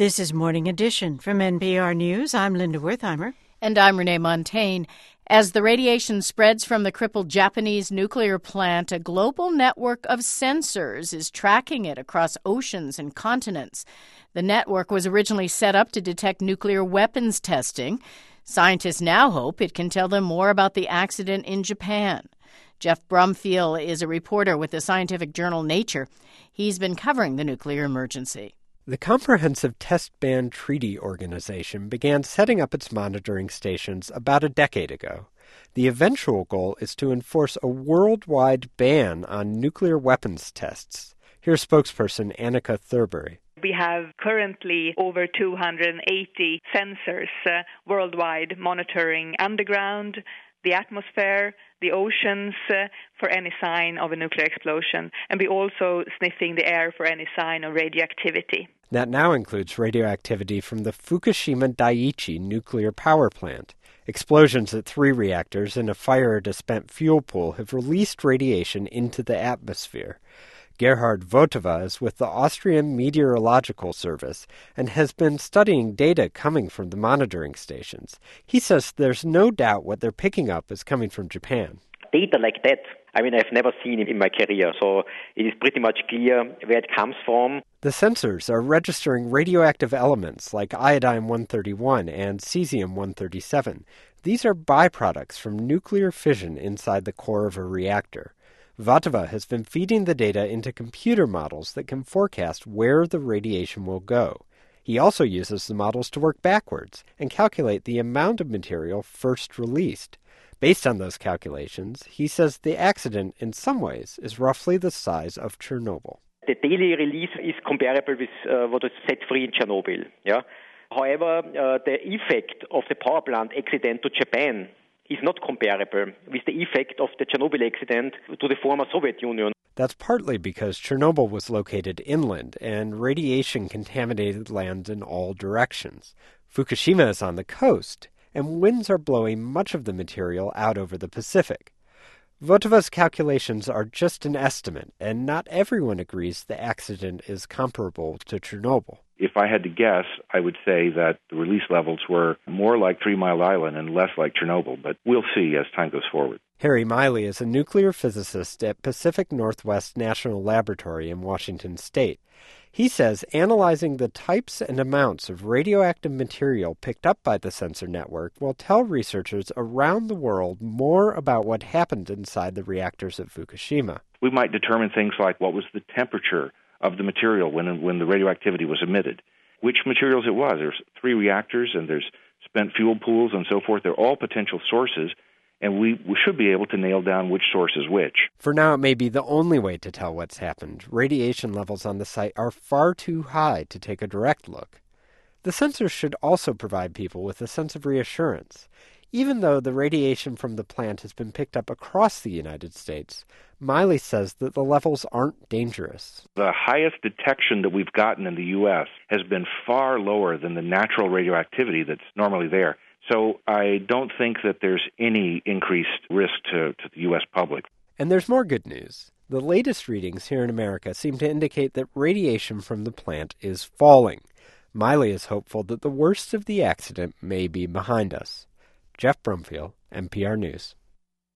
This is Morning Edition from NPR News. I'm Linda Wertheimer. And I'm Renee Montaigne. As the radiation spreads from the crippled Japanese nuclear plant, a global network of sensors is tracking it across oceans and continents. The network was originally set up to detect nuclear weapons testing. Scientists now hope it can tell them more about the accident in Japan. Jeff Brumfiel is a reporter with the scientific journal Nature. He's been covering the nuclear emergency. The Comprehensive Test Ban Treaty Organization began setting up its monitoring stations about a decade ago. The eventual goal is to enforce a worldwide ban on nuclear weapons tests. Here's spokesperson Annika Thurbury. We have currently over 280 sensors worldwide monitoring underground, the atmosphere, the oceans for any sign of a nuclear explosion. And we're also sniffing the air for any sign of radioactivity. That now includes radioactivity from the Fukushima Daiichi nuclear power plant. Explosions at 3 reactors and a fire at a spent fuel pool have released radiation into the atmosphere. Gerhard Votava is with the Austrian Meteorological Service and has been studying data coming from the monitoring stations. He says there's no doubt what they're picking up is coming from Japan. Data like that, I've never seen it in my career, so it is pretty much clear where it comes from. The sensors are registering radioactive elements like iodine-131 and cesium-137. These are byproducts from nuclear fission inside the core of a reactor. Votava has been feeding the data into computer models that can forecast where the radiation will go. He also uses the models to work backwards and calculate the amount of material first released. Based on those calculations, he says the accident in some ways is roughly the size of Chernobyl. The daily release is comparable with what was set free in Chernobyl. Yeah? However, the effect of the power plant accident to Japan is not comparable with the effect of the Chernobyl accident to the former Soviet Union. That's partly because Chernobyl was located inland and radiation contaminated land in all directions. Fukushima is on the coast, and winds are blowing much of the material out over the Pacific. Votava's calculations are just an estimate, and not everyone agrees the accident is comparable to Chernobyl. If I had to guess, I would say that the release levels were more like 3 Mile Island and less like Chernobyl, but we'll see as time goes forward. Harry Miley is a nuclear physicist at Pacific Northwest National Laboratory in Washington State. He says analyzing the types and amounts of radioactive material picked up by the sensor network will tell researchers around the world more about what happened inside the reactors at Fukushima. We might determine things like what was the temperature of the material when the radioactivity was emitted, which materials it was. There's 3 reactors and there's spent fuel pools and so forth. They're all potential sources, and we should be able to nail down which source is which. For now, it may be the only way to tell what's happened. Radiation levels on the site are far too high to take a direct look. The sensors should also provide people with a sense of reassurance. Even though the radiation from the plant has been picked up across the United States, Miley says that the levels aren't dangerous. The highest detection that we've gotten in the U.S. has been far lower than the natural radioactivity that's normally there. So I don't think that there's any increased risk to the U.S. public. And there's more good news. The latest readings here in America seem to indicate that radiation from the plant is falling. Miley is hopeful that the worst of the accident may be behind us. Jeff Brumfiel, NPR News.